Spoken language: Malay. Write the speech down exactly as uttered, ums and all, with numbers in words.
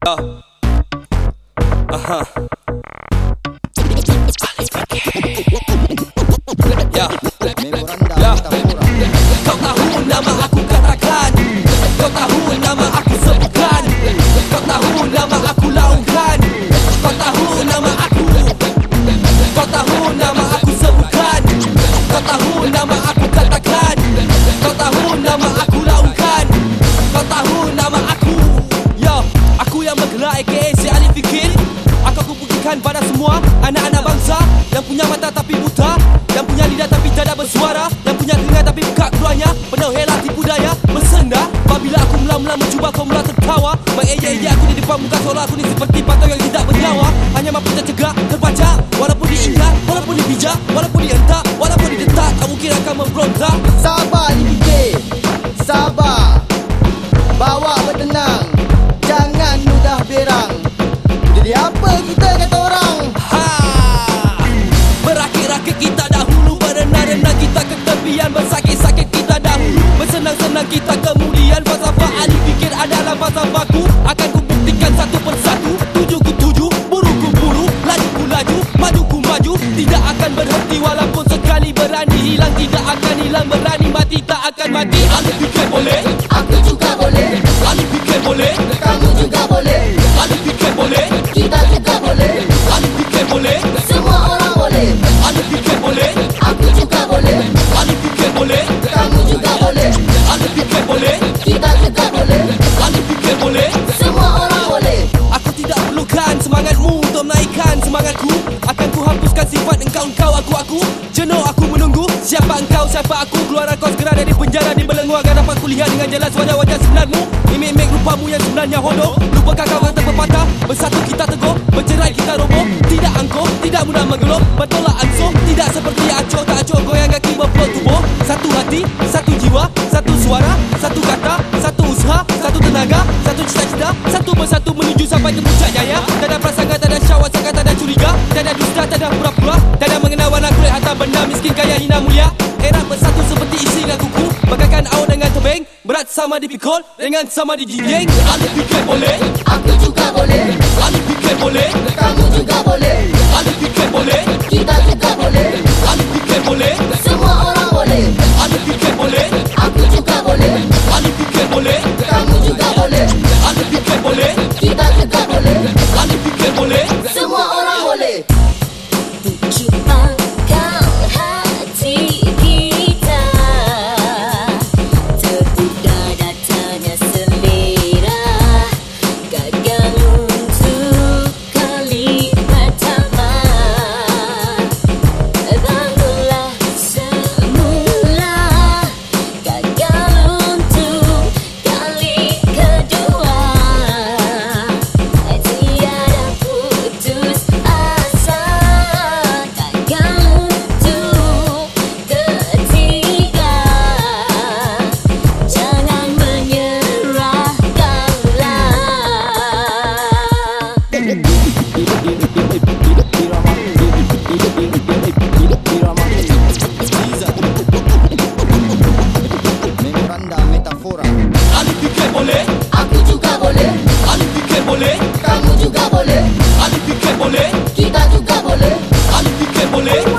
Ya. Aha. Ya. Ya. Kau tahu nama aku katakan, kau tahu nama aku sebutkan, kau tahu nama aku laungkan, kau tahu nama aku, kau tahu nama aku sebutkan, kau tahu nama aku katakan, kau tahu nama aku laungkan, kau tahu nama aku. Yo, aku yang bergerak aka si Ali Fikir. Aku aku buktikan pada semua anak-anak bangsa yang punya mata tapi buta, yang punya lidah tapi tidak bersuara, yang punya telinga tapi buka keluarnya, penuh helah tipu daya bersenda. Apabila aku mula-mula mencuba kau mula tertawa, mengejek-ejek aku di depan muka seolah aku ni seperti patung yang tidak bernyawa. Hanya mampu tercegah, terbaca, walaupun diingat, walaupun dibijak, walaupun dihentak, walaupun didetak, tak mungkin akan memberontak. Sabar Ali Fikir, sabar, bawa bertenang, jangan mudah berang. Jadi apa kita kata orang? Ha! Berakit-rakit kita dahulu, berenang-renang kita ke tepian, bersakit-sakit kita dahulu, bersenang-senang kita kemudian. Falsafah Ali Fikir adalah falsafahku, akan ku buktikan satu persatu. Tuju ku tuju, buru ku buru, laju ku laju, maju ku maju, tidak akan berhenti walaupun sekali berani hilang, tidak akan hilang, berani mati tak akan mati. Ali Fikir boleh, Aku juga boleh, Ali Fikir boleh, kamu juga boleh, Ali Fikir boleh, kita juga boleh, Ali Fikir boleh, semua orang boleh. Ali Fikir boleh, Aku juga boleh, Ali Fikir boleh, kamu juga boleh, Ali Fikir boleh, kita juga boleh, Ali Fikir boleh. semua orang boleh. Aku tidak perlukan semangatmu untuk menaikkan semangatku. Akan ku hapuskan sifat engkau-engkau, aku-aku. Jenuh aku menunggu. Siapa engkau, siapa aku? Keluar kau segera dari penjara, dibelenggu agar dapat kulihat dengan jelas wajah-wajah sebenarmu. Imik-imik rupamu yang sebenarnya hodoh. Lupakan kau kata pepatah, bersatu kita teguh, bercerai kita roboh. Tidak angkuh, tidak mudah menggeluh, bertolak ansur, tidak seperti acuh tak acuh goyang kaki berpeluk tubuh. Satu hati, satu jiwa, satu suara, satu kata, satu usaha, satu tenaga, satu cita-cita, satu bersatu menuju sampai ke puncak jaya. Tak ada prasangka, tak ada syawat, sangka, tak ada curiga, tak ada dusta, tak ada pura-pura, tak ada mengenal warna kulit harta benda, miskin kaya hina mulia. Erat bersatu seperti isi dengan kuku, bagaikan awak dengan tebing, berat sama dipikul, ringan sama dijinjing. Ali Fikir boleh, Aku juga boleh, Ali Fikir boleh, kamu juga boleh, Ali Fikir boleh, kita juga boleh, Ali Fikir boleh, semua orang boleh. Ali Fikir boleh, Aku juga boleh, Ali Fikir boleh, kamu juga boleh, Ali Fikir boleh, kita juga boleh, Ali Fikir boleh. semua orang boleh. Ciptakan hati kita, tepuk dada tanya selera, gagal untuk kali pertama. Bangunlah semula, gagal untuk kali kedua. Tiada putus asa, gagal untuk ketiga. Jangan menyerah kaulah. Memoranda metafora. Ali Fikir boleh, Aku juga boleh, Ali Fikir boleh, kamu juga boleh, Ali Fikir boleh, kita juga boleh, Ali Fikir boleh,